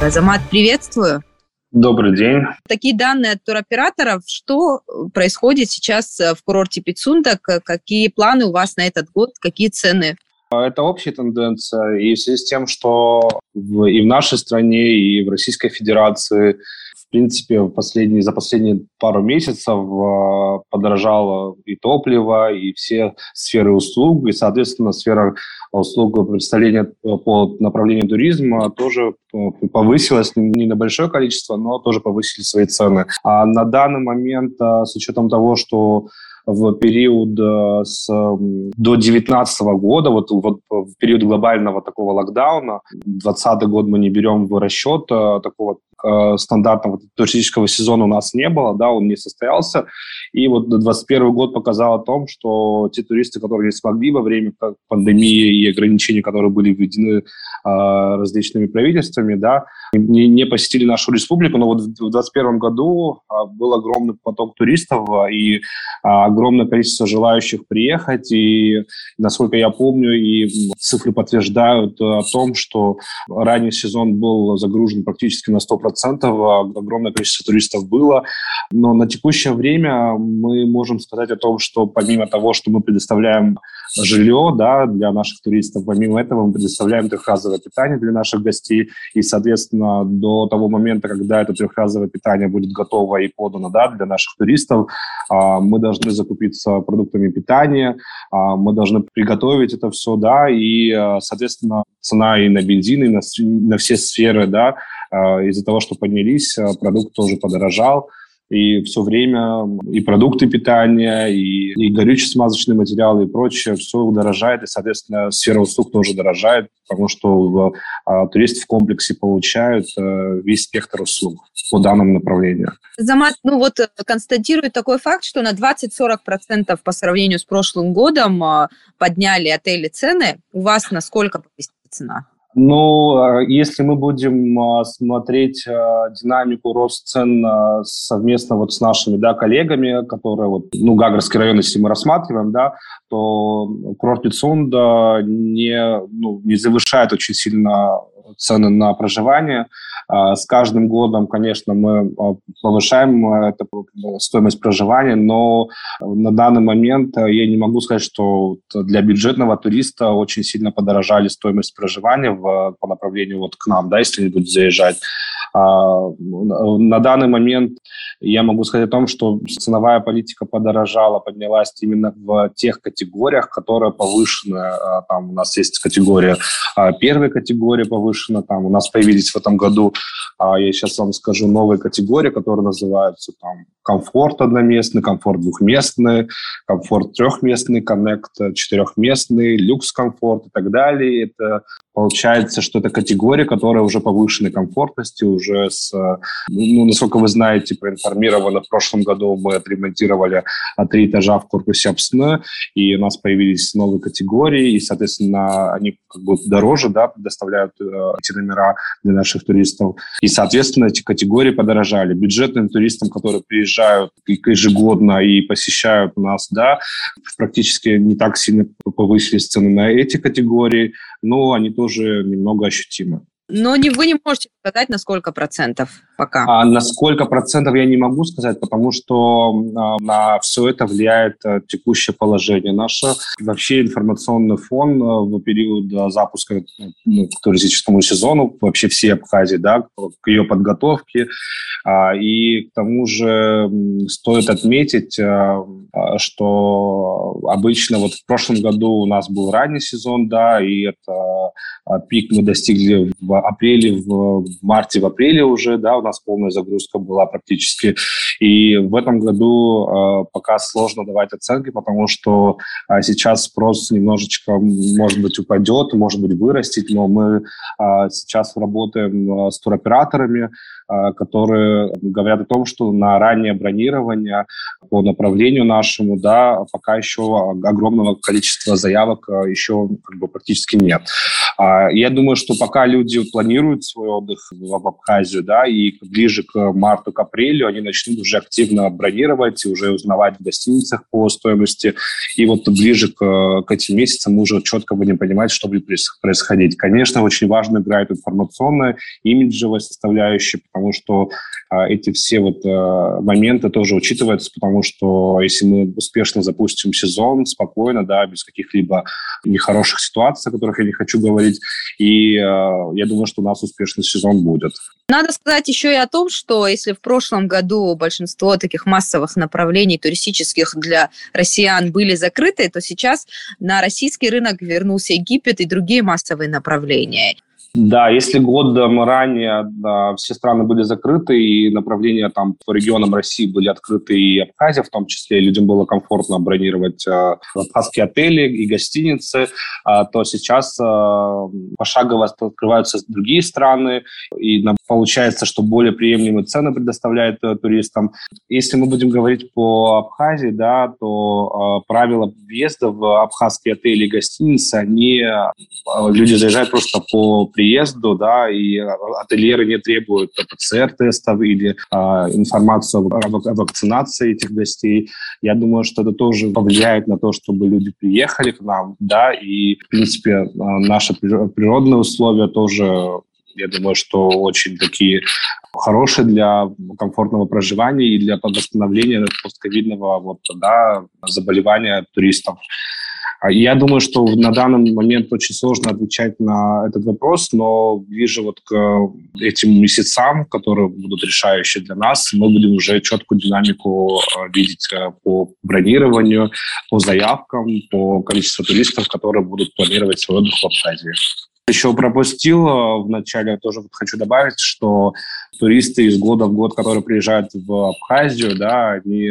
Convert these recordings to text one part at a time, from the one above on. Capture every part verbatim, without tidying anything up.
Азамат, приветствую. Добрый день. Такие данные от туроператоров. Что происходит сейчас в курорте Пицунда? Какие планы у вас на этот год? Какие цены? Это общая тенденция. И в связи с тем, что в, и в нашей стране, и в Российской Федерации, в принципе, в последние, за последние пару месяцев э, подорожало и топливо, и все сферы услуг, и, соответственно, сфера услуг представления по направлению туризма тоже повысилась не на большое количество, но тоже повысили свои цены. А на данный момент, с учетом того, что в период с, до две тысячи девятнадцатого года, вот, вот в период глобального такого локдауна, двадцатый год мы не берем в расчет, такого э, стандартного туристического сезона у нас не было, да, он не состоялся. И вот двадцать первый год показал о том, что те туристы, которые не смогли во время пандемии и ограничений, которые были введены э, различными правительствами, да, не, не посетили нашу республику, но вот в двадцать первом году э, был огромный поток туристов и э, огромное количество желающих приехать, и, насколько я помню, и цифры подтверждают о том, что ранний сезон был загружен практически на сто процентов, огромное количество туристов было, но на текущее время мы можем сказать о том, что помимо того, что мы предоставляем жилье, да, для наших туристов, помимо этого мы предоставляем трехразовое питание для наших гостей, и, соответственно, до того момента, когда это трехразовое питание будет готово и подано, да, для наших туристов, мы должны закупиться продуктами питания, мы должны приготовить это все, да, и, соответственно, цена и на бензин, и на, на все сферы, да, из-за того, что поднялись, продукт тоже подорожал. И все время и продукты питания, и, и горюче-смазочные материалы, и прочее, все дорожает, и, соответственно, сфера услуг тоже дорожает, потому что а, туристы в комплексе получают а, весь спектр услуг по данному направлению. Азамат, ну вот констатирует такой факт, что на двадцать-сорок процентов по сравнению с прошлым годом а, подняли отели цены. У вас на сколько повысилась цена? Ну, если мы будем смотреть динамику роста цен совместно вот с нашими, да, коллегами, которые вот, ну, Гагрский район, если мы рассматриваем, да, то курорт Пицунда не, ну, не завышает очень сильно цены на проживание. С каждым годом, конечно, мы повышаем эту стоимость проживания, но на данный момент я не могу сказать, что для бюджетного туриста очень сильно подорожали стоимость проживания в, по направлению вот к нам, да, если они будут заезжать. На данный момент я могу сказать о том, что ценовая политика подорожала, поднялась именно в тех категориях, которые повышены. Там у нас есть категория, первая категория повышена, там у нас появились в этом году, я сейчас вам скажу, новые категории, которые называются там комфорт одноместный, комфорт двухместный, комфорт трехместный, коннект четырехместный, люкс-комфорт и так далее. Это получается, что это категория, которая уже повышенной комфортности, уже с, ну, насколько вы знаете, проинформированы, в прошлом году мы отремонтировали три этажа в корпусе Апсны, и у нас появились новые категории, и, соответственно, они как бы дороже, да, предоставляют э, эти номера для наших туристов. И, соответственно, эти категории подорожали. Бюджетным туристам, которые приезжают ежегодно и посещают нас, да, практически не так сильно повысились цены на эти категории, но они тоже немного ощутимы. Но не, вы не можете сказать, на сколько процентов пока? А на сколько процентов я не могу сказать, потому что а, на все это влияет а, текущее положение наше. Вообще информационный фон а, в период а, запуска ну, к туристическому сезону, вообще всей Абхазии, да, к ее подготовке. А, и к тому же стоит отметить, а, что обычно вот в прошлом году у нас был ранний сезон, да, и это а, пик мы достигли в апреле, в марте, в апреле уже, да, у нас полная загрузка была практически. И в этом году э, пока сложно давать оценки, потому что э, сейчас спрос немножечко, может быть, упадет, может быть, вырастет, но мы э, сейчас работаем э, с туроператорами, э, которые говорят о том, что на раннее бронирование по направлению нашему, да, пока еще огромного количества заявок э, еще как бы практически нет. Я думаю, что пока люди планируют свой отдых в Абхазию, да, и ближе к марту, к апрелю они начнут уже активно бронировать и уже узнавать в гостиницах по стоимости. И вот ближе к, к этим месяцам мы уже четко будем понимать, что будет происходить. Конечно, очень важно играет информационная, имиджевая составляющая, потому что а, эти все вот а, моменты тоже учитываются, потому что если мы успешно запустим сезон спокойно, да, без каких-либо нехороших ситуаций, о которых я не хочу говорить, и а, я думаю, что у нас успешный сезон будет. Надо сказать еще и о том, что если в прошлом году большинство таких массовых направлений туристических для россиян были закрыты, то сейчас на российский рынок вернулся Египет и другие массовые направления. Да, если годом ранее да, все страны были закрыты, и направления там по регионам России были открыты, и Абхазия в том числе, и людям было комфортно бронировать э, абхазские отели и гостиницы, э, то сейчас э, пошагово открываются другие страны, и нам получается, что более приемлемые цены предоставляют э, туристам. Если мы будем говорить по Абхазии, да, то э, правила въезда в абхазские отели и гостиницы, они, э, люди заезжают просто по приезду, да, и ательеры не требуют ПЦР-тестов или а, информацию о, о вакцинации этих гостей. Я думаю, что это тоже повлияет на то, чтобы люди приехали к нам, да, и, в принципе, наши природные условия тоже, я думаю, что очень такие хорошие для комфортного проживания и для восстановления постковидного вот, да, заболевания туристов. Я думаю, что на данный момент очень сложно отвечать на этот вопрос, но ближе вот к этим месяцам, которые будут решающие для нас, мы будем уже четкую динамику видеть по бронированию, по заявкам, по количеству туристов, которые будут планировать свой отдых в Абхазии. Еще пропустил вначале, тоже вот хочу добавить, что туристы из года в год, которые приезжают в Абхазию, да, они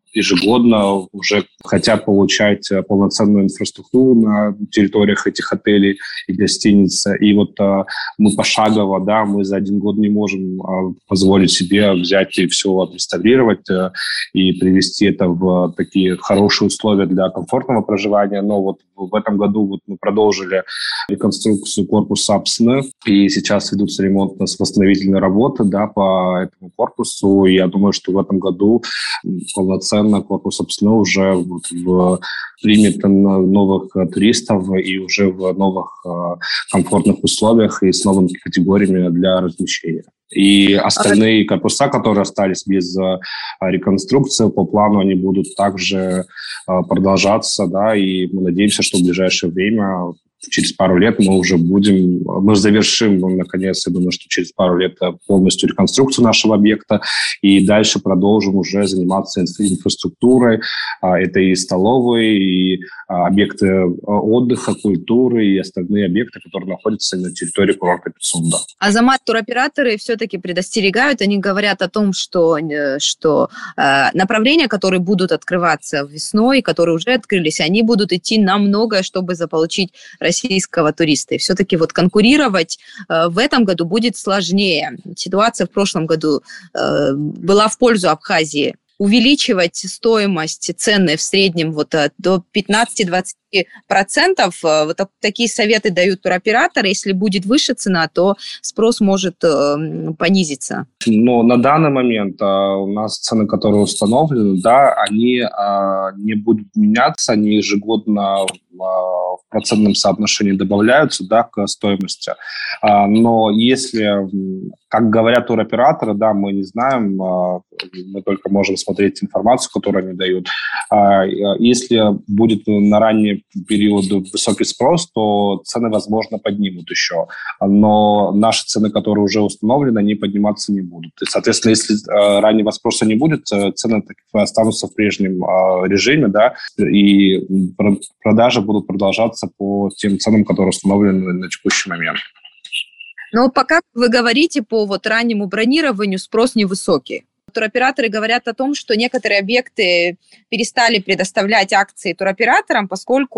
ежегодно уже хотят получать полноценную инфраструктуру на территориях этих отелей и гостиниц. И вот а, мы пошагово, да, мы за один год не можем а, позволить себе взять и все отреставрировать а, и привести это в такие хорошие условия для комфортного проживания. Но вот в этом году вот мы продолжили реконструкцию корпуса АПСНы, и сейчас ведутся ремонтно-восстановительные работы, да, по этому корпусу. И я думаю, что в этом году полноценно корпус АПСНы уже вот в, примет новых туристов и уже в новых комфортных условиях и с новыми категориями для размещения. И остальные корпуса, которые остались без реконструкции, по плану они будут также продолжаться, да, и мы надеемся, что в ближайшее время, через пару лет мы уже будем, мы завершим, ну, наконец, я думаю, что через пару лет полностью реконструкцию нашего объекта, и дальше продолжим уже заниматься инфраструктурой. Это и столовые, и объекты отдыха, культуры, и остальные объекты, которые находятся на территории курорта Пицунда. Азамат, туроператоры все-таки предостерегают, они говорят о том, что, что э, направления, которые будут открываться весной, которые уже открылись, они будут идти на многое, чтобы заполучить российского туриста. И все-таки вот конкурировать э, в этом году будет сложнее. Ситуация в прошлом году э, была в пользу Абхазии. Увеличивать стоимость, цены в среднем вот до пятнадцать-двадцать процентов. Вот такие советы дают туроператоры. Если будет выше цена, то спрос может э, понизиться. Но на данный момент а, у нас цены, которые установлены, да, они а, не будут меняться, они ежегодно а, в процентном соотношении добавляются, да, к стоимости. А, но если, как говорят туроператоры, да, мы не знаем, а, мы только можем смотреть информацию, которую они дают. А, если будет на ранний период высокий спрос, то цены, возможно, поднимут еще. Но наши цены, которые уже установлены, они подниматься не будут. И, соответственно, если э, раннего спроса не будет, цены останутся в прежнем э, режиме, да, и продажи будут продолжаться по тем ценам, которые установлены на текущий момент. Но пока вы говорите по вот раннему бронированию, спрос невысокий. Туроператоры говорят о том, что некоторые объекты перестали предоставлять акции туроператорам, поскольку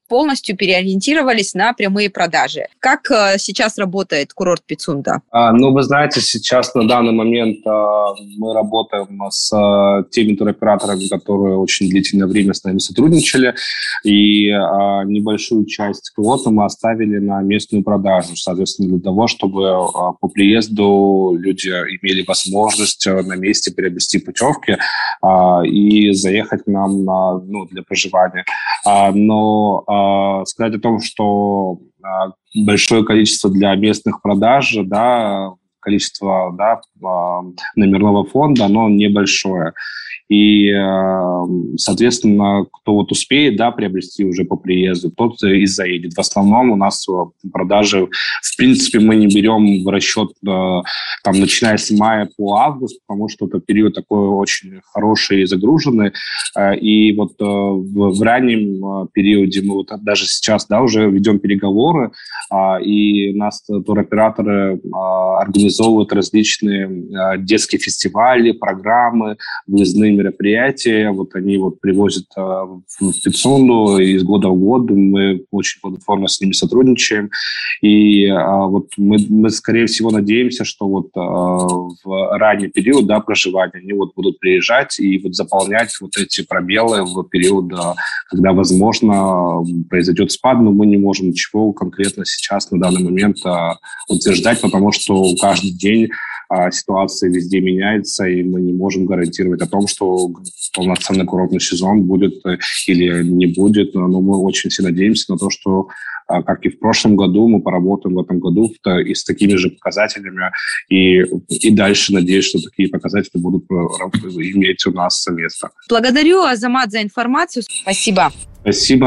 полностью переориентировались на прямые продажи. Как сейчас работает курорт Пицунда? А, ну, вы знаете, сейчас на данный момент а, мы работаем с а, теми туроператорами, которые очень длительное время с нами сотрудничали, и а, небольшую часть квоты мы оставили на местную продажу, соответственно, для того, чтобы а, по приезду люди имели возможность на месте приобрести путевки а, и заехать к нам на, ну, для проживания. А, но а, сказать о том, что а, большое количество для местных продаж, да, количество, да, номерного фонда, оно небольшое. И, соответственно, кто вот успеет, да, приобрести уже по приезду, тот и заедет. В основном у нас продажи, в принципе, мы не берем в расчет, там, начиная с мая по август, потому что это период такой очень хороший и загруженный. И вот в, в раннем периоде мы вот даже сейчас, да, уже ведем переговоры, и у нас туроператоры организовывают различные детские фестивали, программы, выездные мероприятия. Вот они вот привозят э, в Пицунду из года в год. Мы очень плодотворно с ними сотрудничаем. И э, вот мы, мы, скорее всего, надеемся, что вот э, в ранний период, да, проживания они вот будут приезжать и вот заполнять вот эти пробелы в период, э, когда, возможно, произойдет спад, но мы не можем ничего конкретно сейчас на данный момент э, утверждать, потому что каждый день ситуация везде меняется, и мы не можем гарантировать о том, что полноценный курортный сезон будет или не будет. Но мы очень все надеемся на то, что, как и в прошлом году, мы поработаем в этом году и с такими же показателями. И, и дальше надеюсь, что такие показатели будут иметь у нас место. Благодарю, Азамат, за информацию. Спасибо. Спасибо.